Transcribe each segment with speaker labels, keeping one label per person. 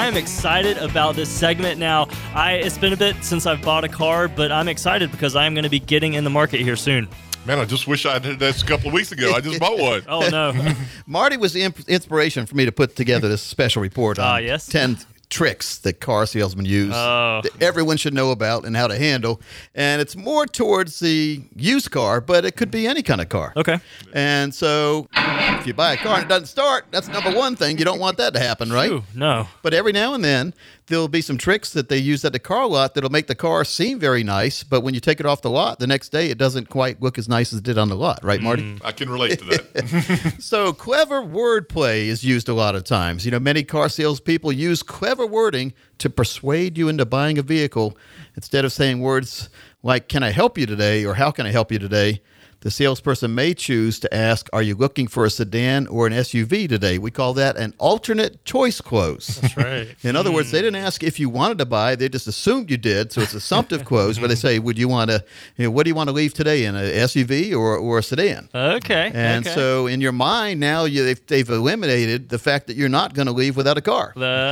Speaker 1: am excited about this segment now. It's been a bit since I've bought a car, but I'm excited because I am going to be getting in the market here soon.
Speaker 2: Man, I just wish I had this a couple of weeks ago. I just bought one.
Speaker 1: Oh, no.
Speaker 3: Marty was the inspiration for me to put together this special report on
Speaker 1: yes?
Speaker 3: 10 tricks that car salesmen use that everyone should know about and how to handle. And it's more towards the used car, but it could be any kind of car.
Speaker 1: Okay.
Speaker 3: And so if you buy a car and it doesn't start, that's number one thing. You don't want that to happen, right?
Speaker 1: Ooh, no.
Speaker 3: But every now and then, there'll be some tricks that they use at the car lot that'll make the car seem very nice, but when you take it off the lot, the next day it doesn't quite look as nice as it did on the lot. Right, Marty?
Speaker 2: I can relate to that.
Speaker 3: So clever wordplay is used a lot of times. You know, many car salespeople use clever wording to persuade you into buying a vehicle. Instead of saying words like, "Can I help you today?" or "How can I help you today?" the salesperson may choose to ask, "Are you looking for a sedan or an SUV today?" We call that an alternate choice close.
Speaker 1: That's right.
Speaker 3: In other words, they didn't ask if you wanted to buy; they just assumed you did. So it's assumptive close, where they say, "Would you want to? What do you want to leave today, in an SUV or a sedan?"
Speaker 1: Okay.
Speaker 3: And so in your mind now, they've eliminated the fact that you're not going to leave without a car.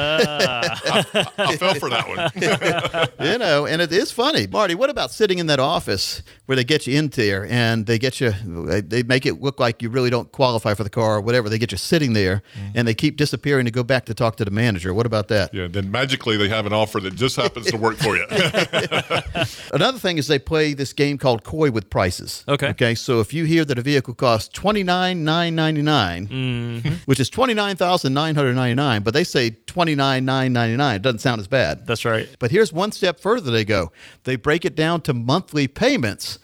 Speaker 2: I fell for that one.
Speaker 3: You know, and it is funny. Marty, what about sitting in that office where they get you in there and they make it look like you really don't qualify for the car or whatever. They get you sitting there and they keep disappearing to go back to talk to the manager. What about that?
Speaker 2: Yeah, then magically they have an offer that just happens to work for you.
Speaker 3: Another thing is they play this game called coy with prices.
Speaker 1: Okay.
Speaker 3: So if you hear that a vehicle costs $29,999, which is $29,999, but they say $29,999, it doesn't sound as bad.
Speaker 1: That's right.
Speaker 3: But here's one step further they go. They break it down to monthly payments.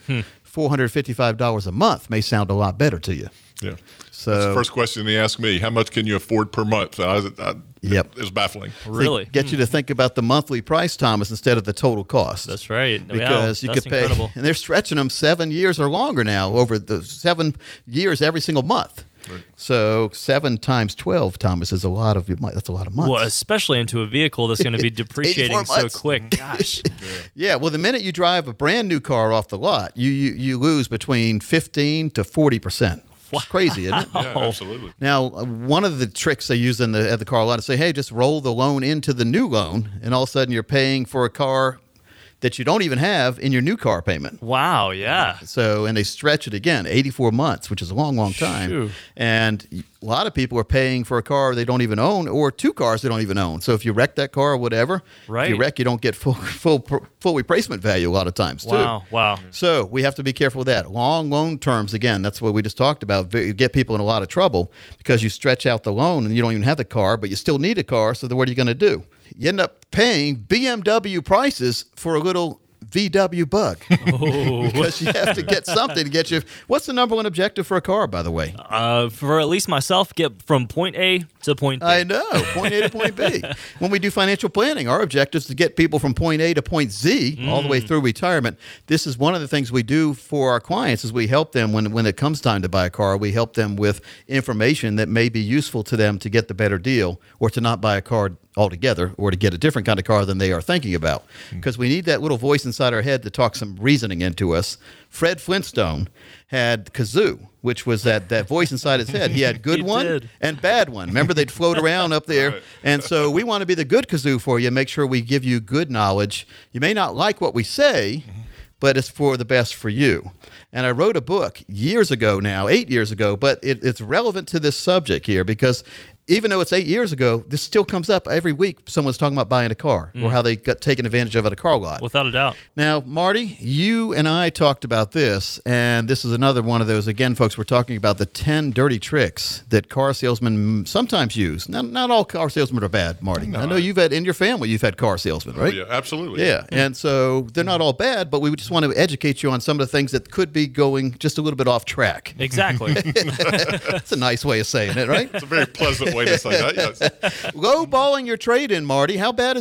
Speaker 3: $455 a month may sound a lot better to you.
Speaker 2: Yeah.
Speaker 3: So
Speaker 2: That's the first question they ask me. How much can you afford per month?
Speaker 3: Yep.
Speaker 2: It's baffling.
Speaker 1: Really?
Speaker 3: Get you to think about the monthly price, Thomas, instead of the total cost.
Speaker 1: That's right.
Speaker 3: Because you
Speaker 1: that's
Speaker 3: could pay,
Speaker 1: incredible.
Speaker 3: and they're stretching them 7 years or longer now, over the 7 years every single month.
Speaker 2: Right.
Speaker 3: So 7 times 12, Thomas, is a lot of months.
Speaker 1: Well, especially into a vehicle that's going to be depreciating so
Speaker 3: months.
Speaker 1: quick. Gosh.
Speaker 3: Yeah, well, the minute you drive a brand new car off the lot, you lose between 15 to 40%. It's crazy, isn't it?
Speaker 2: Yeah, absolutely.
Speaker 3: Now, one of the tricks they use at the car lot is say, "Hey, just roll the loan into the new loan," and all of a sudden you're paying for a car that you don't even have in your new car payment.
Speaker 1: Wow, yeah.
Speaker 3: So, and they stretch it again, 84 months, which is a long, long time.
Speaker 1: Shoo.
Speaker 3: And a lot of people are paying for a car they don't even own, or 2 cars they don't even own. So if you wreck that car or whatever,
Speaker 1: Right.
Speaker 3: if you wreck, you don't get full replacement value a lot of times, too.
Speaker 1: Wow.
Speaker 3: So we have to be careful with that. Long loan terms, again, that's what we just talked about. You get people in a lot of trouble because you stretch out the loan and you don't even have the car, but you still need a car, so then what are you going to do? You end up paying BMW prices for a little VW Bug. Because you have to get something to get you. What's the number one objective for a car, by the way?
Speaker 1: For at least myself, get from point A to point B.
Speaker 3: I know, point A to point B. When we do financial planning, our objective is to get people from point A to point Z all the way through retirement. This is one of the things we do for our clients is we help them when it comes time to buy a car. We help them with information that may be useful to them to get the better deal or to not buy a car altogether or to get a different kind of car than they are thinking about. Because we need that little voice inside our head to talk some reasoning into us. Fred Flintstone had Kazoo, which was that voice inside his head. He had good
Speaker 1: He
Speaker 3: one
Speaker 1: did.
Speaker 3: and bad one. Remember, they'd float around up there.
Speaker 2: Right.
Speaker 3: And so we want to be the good Kazoo for you, make sure we give you good knowledge. You may not like what we say, but it's for the best for you. And I wrote a book years ago now, 8 years ago, but it's relevant to this subject here because even though it's 8 years ago, this still comes up every week. Someone's talking about buying a car or how they got taken advantage of at a car lot.
Speaker 1: Without a doubt.
Speaker 3: Now, Marty, you and I talked about this, and this is another one of those. Again, folks, we're talking about the 10 dirty tricks that car salesmen sometimes use. Not all car salesmen are bad, Marty.
Speaker 2: No.
Speaker 3: I know you've had, in your family, you've had car salesmen, right?
Speaker 2: Oh, yeah, absolutely.
Speaker 3: Yeah, and so they're not all bad, but we just want to educate you on some of the things that could be going just a little bit off track.
Speaker 1: Exactly.
Speaker 3: That's a nice way of saying it, right?
Speaker 2: It's a very pleasant way to say that, yes.
Speaker 3: Low balling your trade-in, Marty. How bad is that?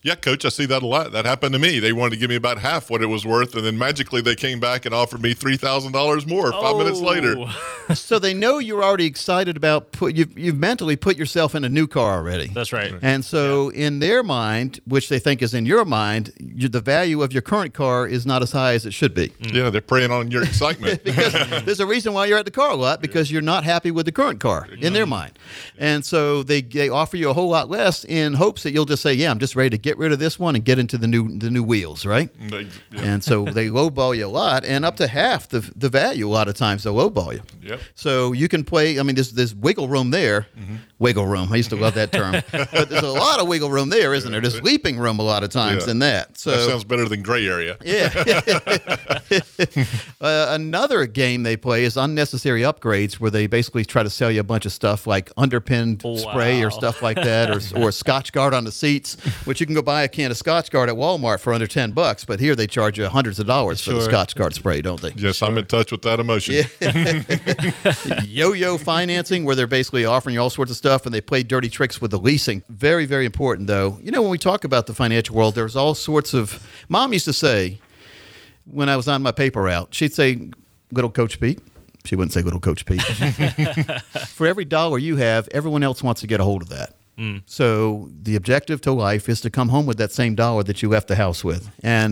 Speaker 2: Yeah, Coach, I see that a lot. That happened to me. They wanted to give me about half what it was worth, and then magically they came back and offered me $3,000 more 5 minutes later.
Speaker 3: So they know you're already excited about you've mentally put yourself in a new car already.
Speaker 1: That's right.
Speaker 3: And so in their mind, which they think is in your mind, the value of your current car is not as high as it should be.
Speaker 2: Yeah, they're preying on your excitement.
Speaker 3: Because there's a reason why you're at the car lot, because you're not happy with the current car in their mind. And so they offer you a whole lot less in hopes that you'll just say, yeah, I'm just ready to get rid of this one and get into the new wheels, right? And so they lowball you a lot, and up to half the value a lot of times they'll lowball you.
Speaker 2: Yep.
Speaker 3: So you can play, I mean, there's wiggle room there. Wiggle room. I used to love that term. But there's a lot of wiggle room there, isn't there? There's leaping room a lot of times in that. So
Speaker 2: that sounds better than gray area.
Speaker 3: Yeah. Another game they play is unnecessary upgrades, where they basically try to sell you a bunch of stuff like underpinned spray or stuff like that, or Scotch Guard on the seats, which you can go buy a can of Scotch Guard at Walmart for under $10, but here they charge you hundreds of dollars for the Scotch Guard spray, don't they?
Speaker 2: Yes, I'm in touch with that emotion.
Speaker 3: Yo-yo financing, where they're basically offering you all sorts of stuff, and they play dirty tricks with the leasing. Very, very important, though. You know, when we talk about the financial world, there's all sorts of... Mom used to say, when I was on my paper route, she'd say, little Coach Pete. She wouldn't say little Coach Pete. For every dollar you have, everyone else wants to get a hold of that. So the objective to life is to come home with that same dollar that you left the house with.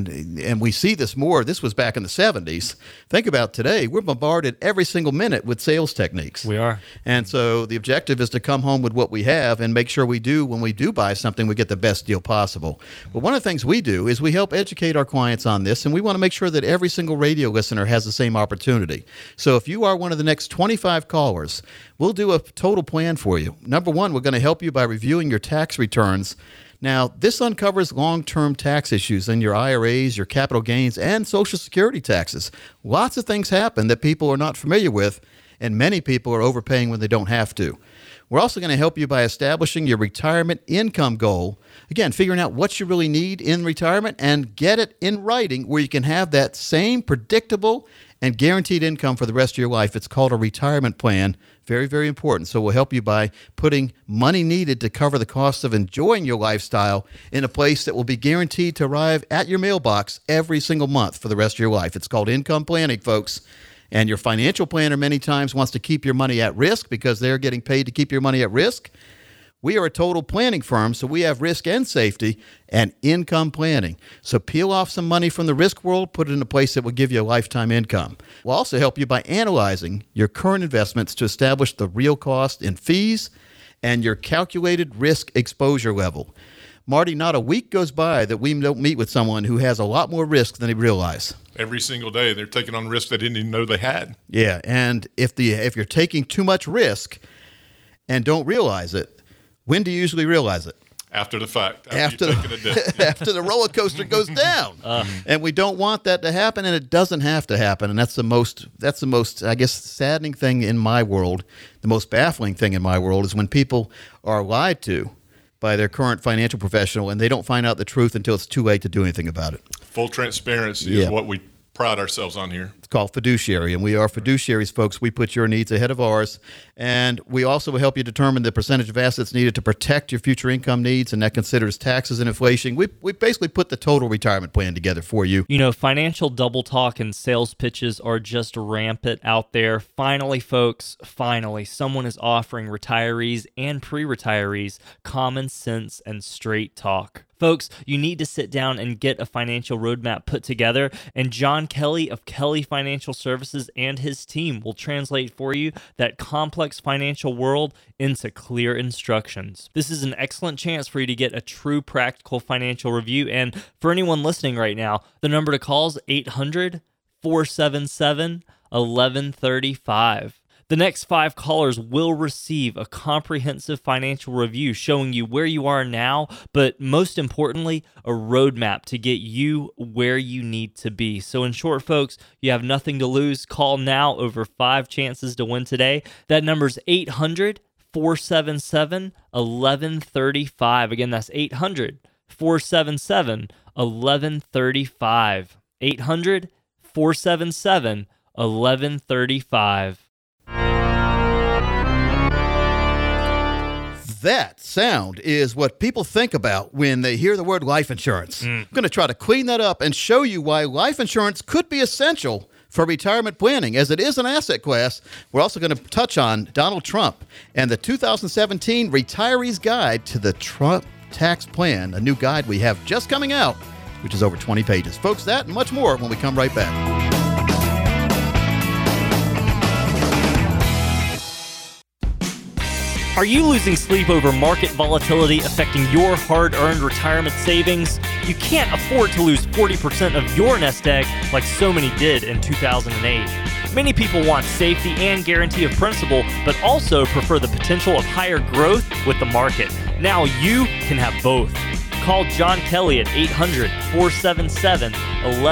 Speaker 3: And we see this more. This was back in the 70s. Think about today. We're bombarded every single minute with sales techniques.
Speaker 1: We are.
Speaker 3: And so the objective is to come home with what we have and make sure when we do buy something, we get the best deal possible. But one of the things we do is we help educate our clients on this, and we want to make sure that every single radio listener has the same opportunity. So if you are one of the next 25 callers, we'll do a total plan for you. Number one, we're going to help you by reviewing your tax returns. Now, this uncovers long-term tax issues in your IRAs, your capital gains, and Social Security taxes. Lots of things happen that people are not familiar with, and many people are overpaying when they don't have to. We're also going to help you by establishing your retirement income goal. Again, figuring out what you really need in retirement and get it in writing where you can have that same predictable and guaranteed income for the rest of your life. It's called a retirement plan. Very, very important. So we'll help you by putting money needed to cover the cost of enjoying your lifestyle in a place that will be guaranteed to arrive at your mailbox every single month for the rest of your life. It's called income planning, folks. And your financial planner many times wants to keep your money at risk because they're getting paid to keep your money at risk. We are a total planning firm, so we have risk and safety and income planning. So peel off some money from the risk world, put it in a place that will give you a lifetime income. We'll also help you by analyzing your current investments to establish the real cost in fees and your calculated risk exposure level. Marty, not a week goes by that we don't meet with someone who has a lot more risk than they realize.
Speaker 2: Every single day, they're taking on risk they didn't even know they had.
Speaker 3: Yeah, and if you're taking too much risk and don't realize it, when do you usually realize it?
Speaker 2: After the fact.
Speaker 3: After the roller coaster goes down. And we don't want that to happen, and it doesn't have to happen. And that's the most, I guess, saddening thing in my world. The most baffling thing in my world is when people are lied to by their current financial professional, and they don't find out the truth until it's too late to do anything about it.
Speaker 2: Full transparency is what we pride ourselves on here.
Speaker 3: It's called fiduciary, and we are fiduciaries, folks. We put your needs ahead of ours, and we also will help you determine the percentage of assets needed to protect your future income needs, and that considers taxes and inflation. We basically put the total retirement plan together for you.
Speaker 1: You know, financial double talk and sales pitches are just rampant out there. Finally, folks, someone is offering retirees and pre-retirees common sense and straight talk. Folks, you need to sit down and get a financial roadmap put together, and John Kelly of Kelly Financial Services and his team will translate for you that complex financial world into clear instructions. This is an excellent chance for you to get a true practical financial review, and for anyone listening right now, the number to call is 800-477-1135. The next 5 callers will receive a comprehensive financial review showing you where you are now, but most importantly, a roadmap to get you where you need to be. So in short, folks, you have nothing to lose. Call now. Over 5 chances to win today. That number is 800-477-1135. Again, that's 800-477-1135. 800-477-1135.
Speaker 3: that sound is what people think about when they hear the word life insurance. I'm going to try to clean that up and show you why life insurance could be essential for retirement planning, as it is an asset class. We're also going to touch on Donald Trump and the 2017 Retiree's Guide to the Trump Tax Plan, a new guide we have just coming out, which is over 20 pages. Folks, that and much more when we come right back.
Speaker 1: Are you losing sleep over market volatility affecting your hard-earned retirement savings? You can't afford to lose 40% of your nest egg like so many did in 2008. Many people want safety and guarantee of principal, but also prefer the potential of higher growth with the market. Now you can have both. Call John Kelly at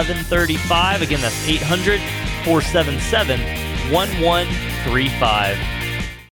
Speaker 1: 800-477-1135. Again, that's 800-477-1135.